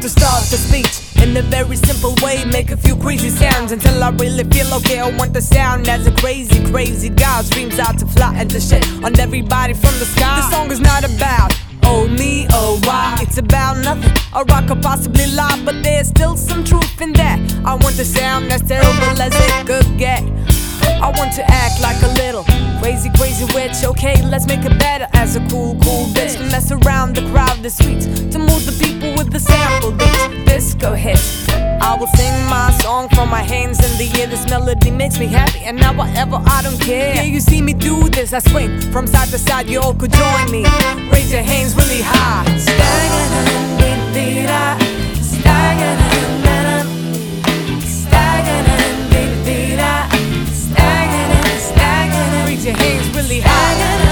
to start the speech in a very simple way, make a few crazy sounds until I really feel okay. I want the sound as a crazy, crazy guy dreams out to fly and to shit on everybody from the sky. The song is not about oh me, oh why, it's about nothing. A rock could possibly lie, but there's still some truth in that. I want the sound as terrible as it could get. I want to act like a little crazy, crazy witch. Okay, let's make it better as a cool, cool bitch. To mess around the crowd the streets, to move the people with the sample beats. Disco hits, I will sing my song from my hands in the air. This melody makes me happy, and now whatever, I don't care. Yeah, you see me do this, I swing from side to side. You all could join me, raise your hands really high. Raise your hands really high.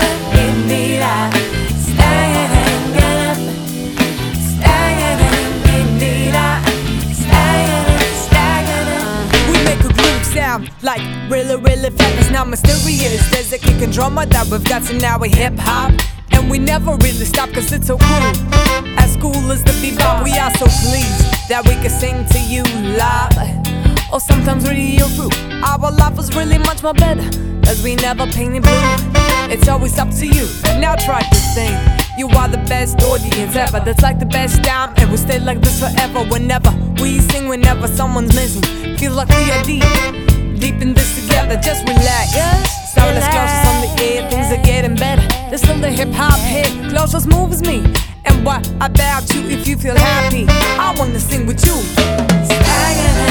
We make a groove sound like really, really fat. It's not mysterious. There's a kick and drummer that we've got, so now we hip hop. And we never really stop cause it's so cool. As cool as the bebop, we are so pleased that we can sing to you live, or sometimes radio through. Our life was really much more better, cause we never painted blue. It's always up to you, now try to sing. You are the best audience ever, that's like the best time. And we'll stay like this forever, whenever we sing, whenever someone's missing. Feel like we are deep in this together, just relax. So let's close us on the air, things are getting better. There's still the hip-hop hit, close as move as me. And what about you if you feel happy? I wanna sing with you.